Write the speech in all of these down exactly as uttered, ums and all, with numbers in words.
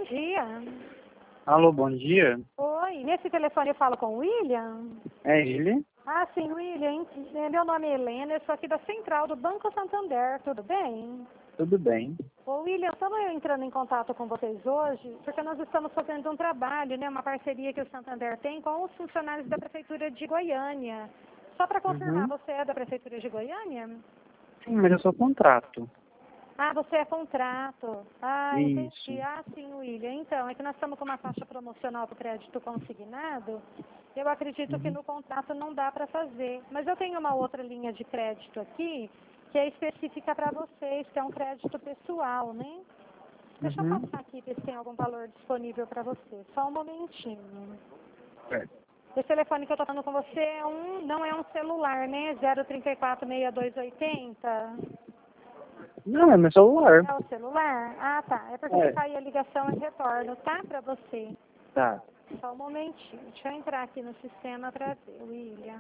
dia. Alô, bom dia. Oi, nesse telefone eu falo com o William? É ele? Ah, sim, William. Meu nome é Helena, eu sou aqui da Central do Banco Santander, tudo bem? Tudo bem. Ô, William, estamos entrando em contato com vocês hoje, porque nós estamos fazendo um trabalho, né, uma parceria que o Santander tem com os funcionários da Prefeitura de Goiânia. Só para confirmar, Uhum. você é da Prefeitura de Goiânia? Sim, mas eu sou contrato. Ah, você é contrato. Ah, entendi. Isso. Ah, sim, William. Então, é que nós estamos com uma taxa promocional para o crédito consignado. Eu acredito que Uhum. no contrato não dá para fazer. Mas eu tenho uma outra linha de crédito aqui, que é específica para vocês, que é um crédito pessoal, né? Deixa eu Uhum. passar aqui, ver se tem algum valor disponível para você. Só um momentinho. Certo. Esse telefone que eu estou falando com você é um, não é um celular, né? zero trinta e quatro, sessenta e dois oitenta. Não, é meu celular. É o celular? Ah, tá. É porque se É. cair a ligação eu retorno, tá? Pra você. Tá. Só um momentinho. Deixa eu entrar aqui no sistema pra ver, William.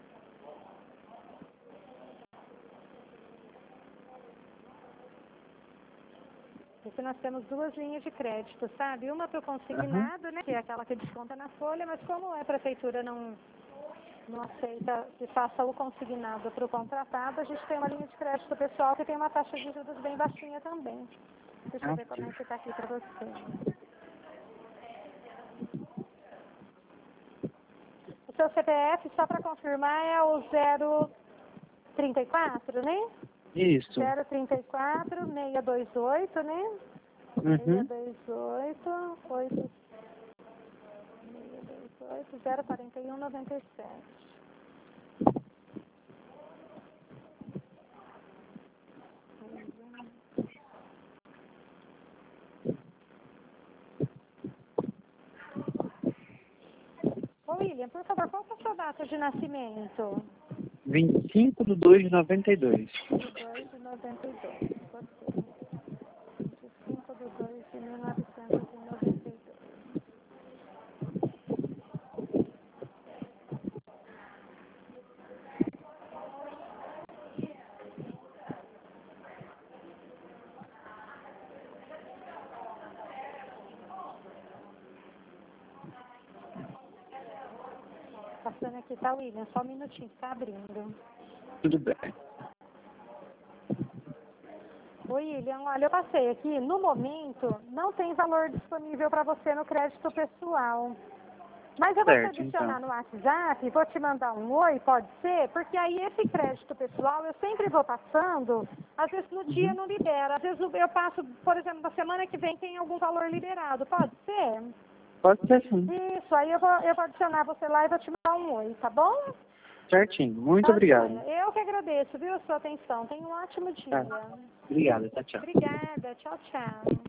Porque nós temos duas linhas de crédito, sabe? Uma para o Uhum. consignado, né? Que é aquela que desconta na folha, mas como a prefeitura não, não aceita que faça o consignado para o contratado, a gente tem uma linha de crédito pessoal que tem uma taxa de juros bem baixinha também. Deixa eu Ah, ver como sim. é que tá aqui pra você. O seu C P F, só para confirmar, é o zero trinta e quatro, né? Isso. zero trinta e quatro, seiscentos e vinte e oito, né? Uhum. seiscentos e vinte e oito, oito, seiscentos e vinte e oito, zero quarenta e um, noventa e sete. Ô, William, por favor, qual que é a sua data de nascimento? vinte e cinco de dois de noventa e dois. De dois de noventa e dois, ok. vinte e cinco de dois de mil novecentos e noventa e dois. Passando aqui, tá, William? Só um minutinho, tá abrindo. Tudo bem. Oi, William, olha, eu passei aqui, no momento, não tem valor disponível para você no crédito pessoal. Mas eu vou te Certo, adicionar então. no WhatsApp, vou te mandar um oi, pode ser? Porque aí esse crédito pessoal eu sempre vou passando, às vezes no dia Uhum. não libera, às vezes eu passo, por exemplo, na semana que vem tem algum valor liberado, pode ser? Pode ser sim. Isso, aí eu vou, eu vou adicionar você lá e vou te mandar um oi, tá bom? Certinho. Muito Tá, obrigado. joia. Eu que agradeço, viu, a sua atenção. Tenha um ótimo dia. Tá. Obrigado. Tchau, tchau. Obrigada. Tchau, tchau.